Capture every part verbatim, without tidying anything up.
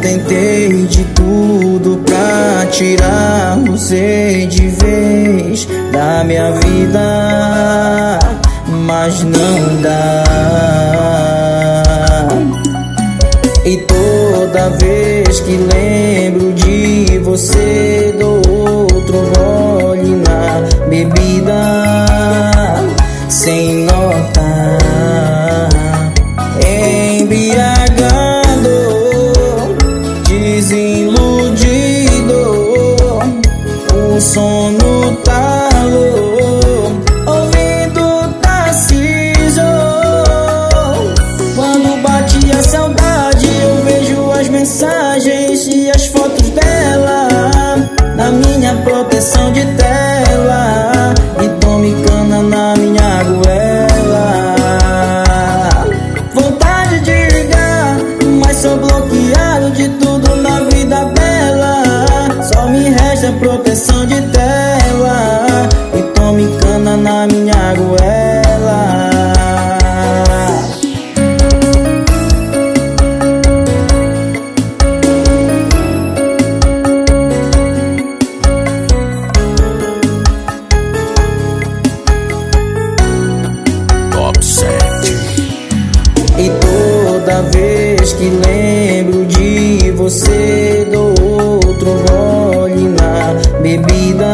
tentei de tudo pra tirar você de vez da minha vida, mas não dá. E toda vez que lembro de você, dou outro gole na bebida sem notar, embriagando, desiludido, o sono talou, ouvindo Tarcísio. Quando bate a saudade, eu vejo as mensagens e as fotos dela na minha proteção de tela, e tome cana na minha goela. Vontade de ligar, mas sou bloqueado de tudo na vida dela. Só me resta proteção de tela, e tome cana na minha goela. E toda vez que lembro de você, dou outro gole na bebida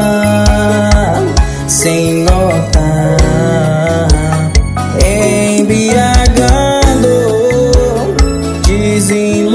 sem notar, embriagando, dizem